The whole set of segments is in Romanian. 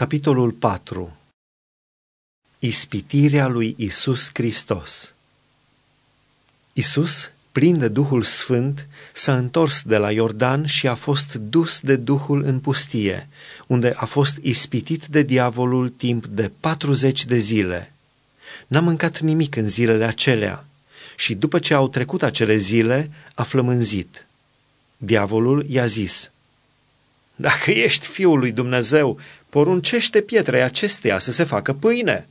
Capitolul 4. Ispitirea lui Iisus Hristos. Iisus, plin de Duhul Sfânt, s-a întors de la Iordan și a fost dus de Duhul în pustie, unde a fost ispitit de diavolul timp de 40 de zile. N-a mâncat nimic în zilele acelea și după ce au trecut acele zile, a flămânzit. Diavolul i-a zis: „Dacă ești Fiul lui Dumnezeu, poruncește pietrei acesteia să se facă pâine.”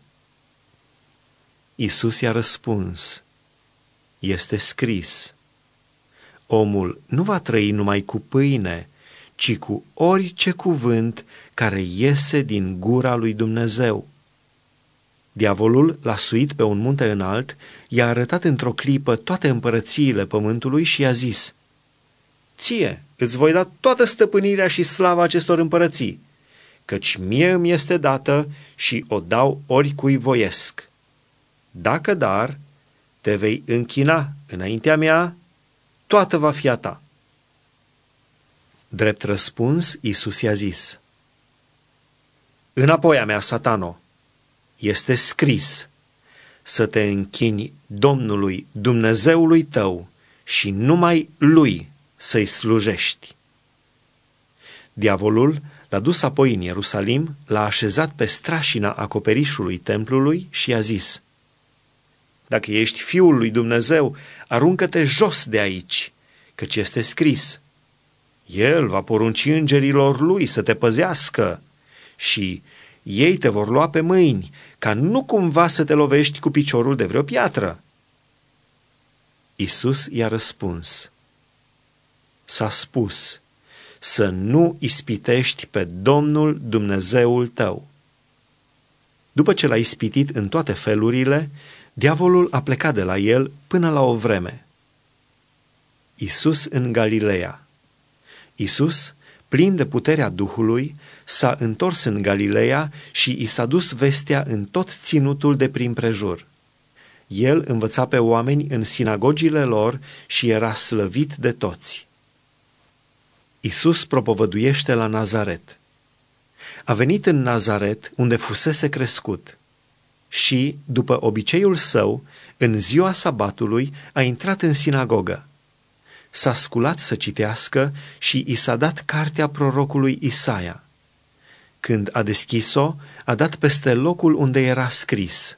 Iisus i-a răspuns: „Este scris: omul nu va trăi numai cu pâine, ci cu orice cuvânt care iese din gura lui Dumnezeu.” Diavolul l-a suit pe un munte înalt, i-a arătat într-o clipă toate împărățiile pământului și i-a zis: „Ție îți voi da toată stăpânirea și slava acestor împărății, căci mie îmi este dată și o dau oricui voiesc. Dacă dar te vei închina înaintea mea, toată va fi a ta.” Drept răspuns, Iisus i-a zis: „Înapoi a mea, Satano, este scris: să te închini Domnului, Dumnezeului tău, și numai Lui să-i slujești.” Diavolul l-a dus apoi în Ierusalim, l-a așezat pe strașina acoperișului templului și i-a zis: „Dacă ești Fiul lui Dumnezeu, aruncă-te jos de aici, căci este scris: El va porunci îngerilor lui să te păzească și ei te vor lua pe mâini, ca nu cumva să te lovești cu piciorul de vreo piatră.” Iisus i-a răspuns: „S-a spus: să nu ispitești pe Domnul Dumnezeul tău.” După ce l-a ispitit în toate felurile, diavolul a plecat de la el până la o vreme. Iisus în Galileea. Iisus, plin de puterea Duhului, s-a întors în Galileea și i s-a dus vestea în tot ținutul de prin prejur. El învăța pe oameni în sinagogile lor și era slăvit de toți. Iisus propovăduiește la Nazaret. A venit în Nazaret, unde fusese crescut, și, după obiceiul său, în ziua sabatului a intrat în sinagogă. S-a sculat să citească și i s-a dat cartea prorocului Isaia. Când a deschis-o, a dat peste locul unde era scris: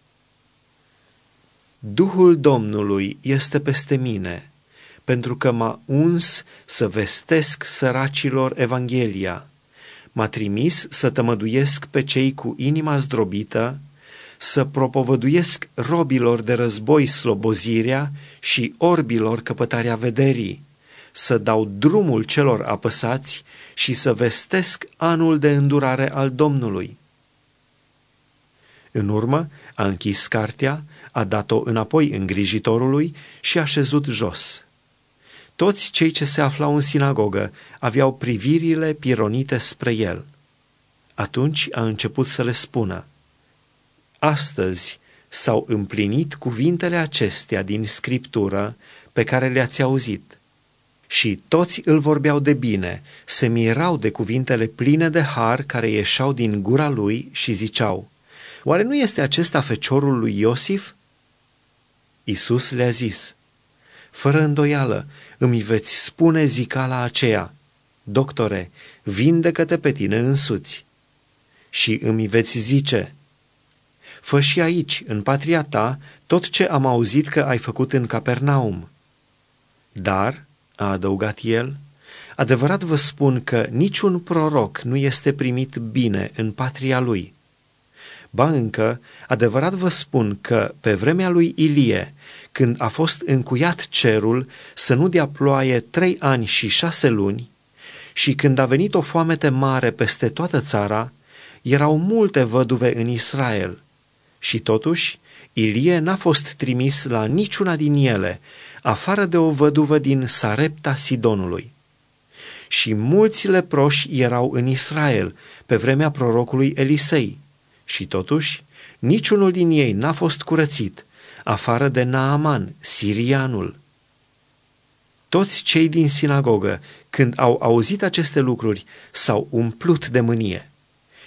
„Duhul Domnului este peste mine, pentru că m-a uns să vestesc săracilor Evanghelia. M-a trimis să tămăduiesc pe cei cu inima zdrobită, să propovăduiesc robilor de război slobozirea și orbilor căpătarea vederii, să dau drumul celor apăsați și să vestesc anul de îndurare al Domnului.” În urmă a închis cartea, a dat-o înapoi îngrijitorului și a șezut jos. Toți cei ce se aflau în sinagogă aveau privirile pironite spre el. Atunci a început să le spună: „Astăzi s-au împlinit cuvintele acestea din Scriptură pe care le-ați auzit.” Și toți îl vorbeau de bine, se mirau de cuvintele pline de har care ieșeau din gura lui și ziceau: „Oare nu este acesta feciorul lui Iosif?” Iisus le-a zis: „Fără îndoială îmi veți spune zicala aceea: Doctore, vindecă-te pe tine însuți. Și îmi veți zice: fă și aici, în patria ta, tot ce am auzit că ai făcut în Capernaum.” Dar, a adăugat el, adevărat vă spun că niciun proroc nu este primit bine în patria lui. Ba încă, adevărat vă spun că pe vremea lui Ilie, când a fost încuiat cerul să nu dea ploaie 3 ani și 6 luni, și când a venit o foamete mare peste toată țara, erau multe văduve în Israel. Și totuși, Ilie n-a fost trimis la niciuna din ele, afară de o văduvă din Sarepta Sidonului. Și mulți leproși erau în Israel pe vremea prorocului Elisei, și totuși niciunul din ei n-a fost curățit, afară de Naaman, sirianul. Toți cei din sinagogă, când au auzit aceste lucruri, s-au umplut de mânie.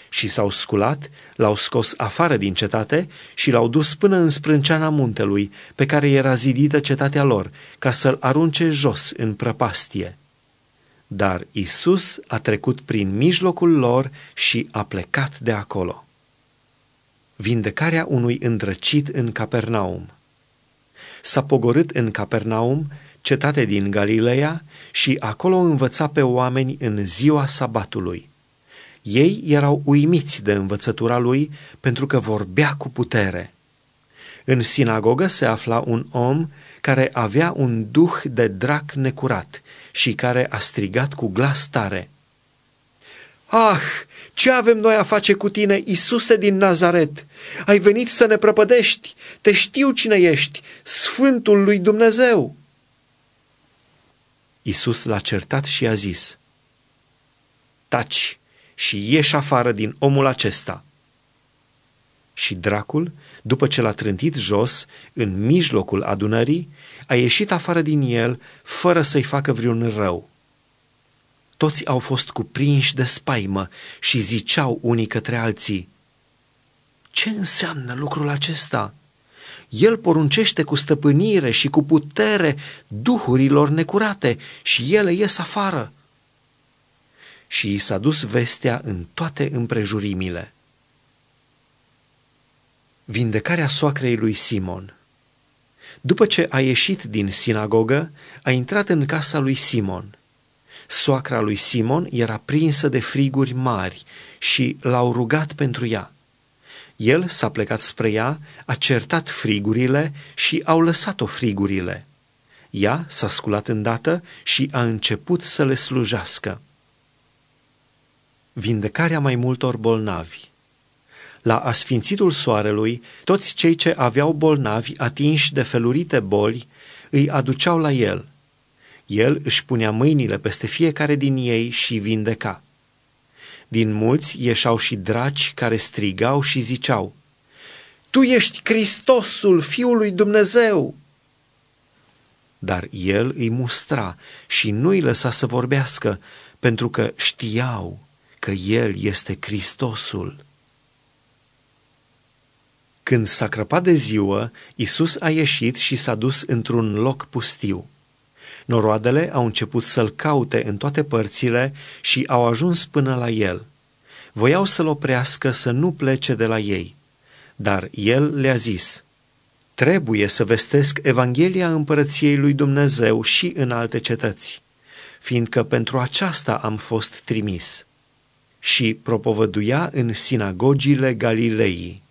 și s-au sculat, l-au scos afară din cetate și l-au dus până în sprânceana muntelui, pe care era zidită cetatea lor, ca să-l arunce jos în prăpastie. Dar Iisus a trecut prin mijlocul lor și a plecat de acolo. Vindecarea unui îndrăcit în Capernaum. S-a pogorât în Capernaum, cetate din Galileea, și acolo învăța pe oameni în ziua sabatului. Ei erau uimiți de învățătura lui, pentru că vorbea cu putere. În sinagogă se afla un om care avea un duh de drac necurat și care a strigat cu glas tare: „Ah, ce avem noi a face cu tine, Iisuse din Nazaret? Ai venit să ne prăpădești? Te știu cine ești, Sfântul lui Dumnezeu!” Iisus l-a certat și a zis: „Taci și ieși afară din omul acesta.” Și dracul, după ce l-a trântit jos, în mijlocul adunării, a ieșit afară din el, fără să-i facă vreun rău. Toți au fost cuprinși de spaimă și ziceau unii către alții: „Ce înseamnă lucrul acesta? El poruncește cu stăpânire și cu putere duhurilor necurate și ele ies afară.” Și i s-a dus vestea în toate împrejurimile. Vindecarea soacrei lui Simon. După ce a ieșit din sinagogă, a intrat în casa lui Simon. Soacra lui Simon era prinsă de friguri mari și l-au rugat pentru ea. El s-a plecat spre ea, a certat frigurile și au lăsat-o frigurile. Ea s-a sculat îndată și a început să le slujească. Vindecarea mai multor bolnavi. La asfințitul soarelui, toți cei ce aveau bolnavi atinși de felurite boli îi aduceau la el. El își punea mâinile peste fiecare din ei și vindeca. Din mulți ieșeau și draci care strigau și ziceau: „Tu ești Hristosul, Fiul lui Dumnezeu!” Dar el îi mustra și nu îi lăsa să vorbească, pentru că știau că el este Hristosul. Când s-a crăpat de ziua, Iisus a ieșit și s-a dus într-un loc pustiu. Noroadele au început să-l caute în toate părțile și au ajuns până la el. Voiau să-l oprească să nu plece de la ei, dar el le-a zis: „Trebuie să vestesc Evanghelia împărăției lui Dumnezeu și în alte cetăți, fiindcă pentru aceasta am fost trimis.” Și propovăduia în sinagogile Galilei.